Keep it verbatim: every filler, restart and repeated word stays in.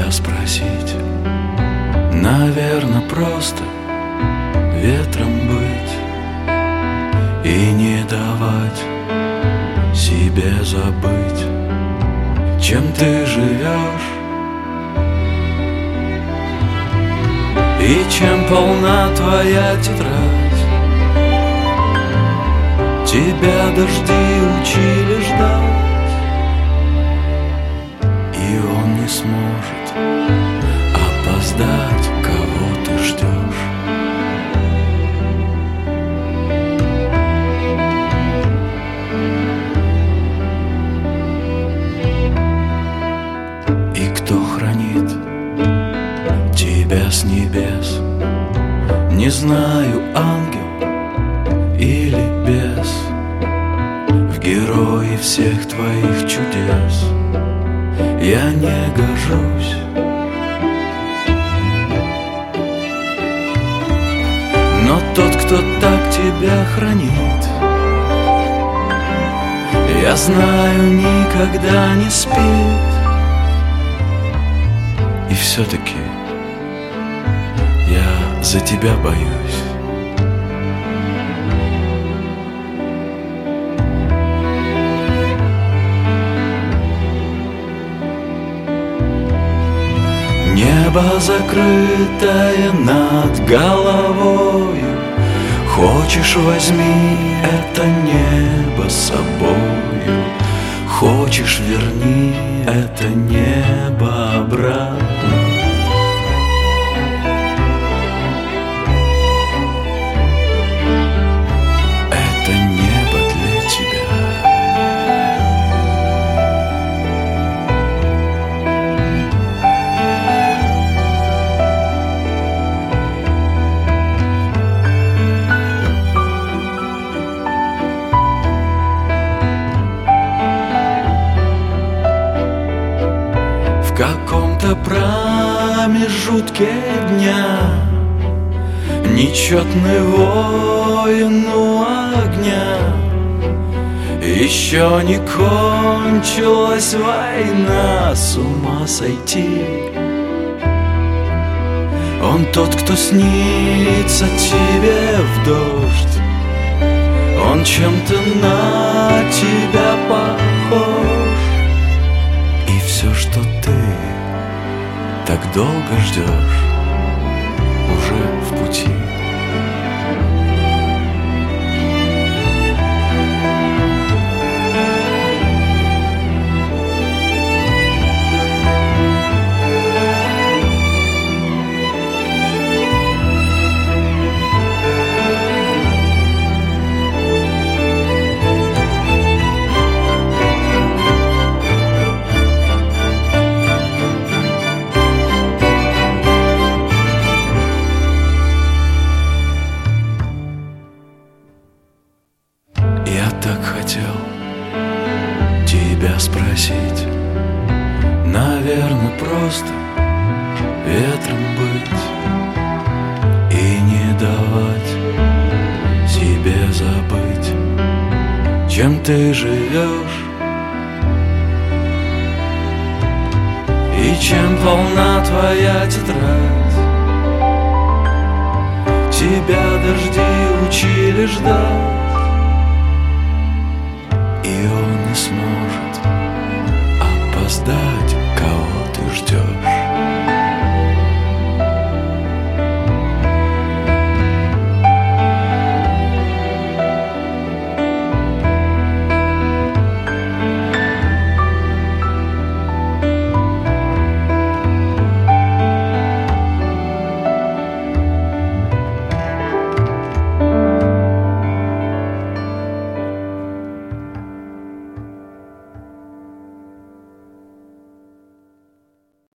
тебя спросить. Наверно, просто ветром быть и не давать себе забыть, чем ты живешь и чем полна твоя тетрадь. Тебя дожди учили ждать, и он не сможет опоздать, кого ты ждешь. И кто хранит тебя с небес, не знаю, ангел или бес, в герои всех твоих чудес я не гожусь. Но тот, кто так тебя хранит, я знаю, никогда не спит. И все-таки я за тебя боюсь. Небо закрытое над головою, хочешь, возьми это небо с собою, хочешь, верни это небо обратно. Это небо для тебя. В каком-то промежутке дня нечетный воин у огня. Еще не кончилась война, с ума сойти. Он тот, кто снится тебе в дождь, он чем-то на тебя похож. И все, что ты так долго ждешь, уже в пути. Тебя спросить, наверно, просто ветром быть и не давать себе забыть, чем ты живешь и чем полна твоя тетрадь. Тебя дожди учили ждать,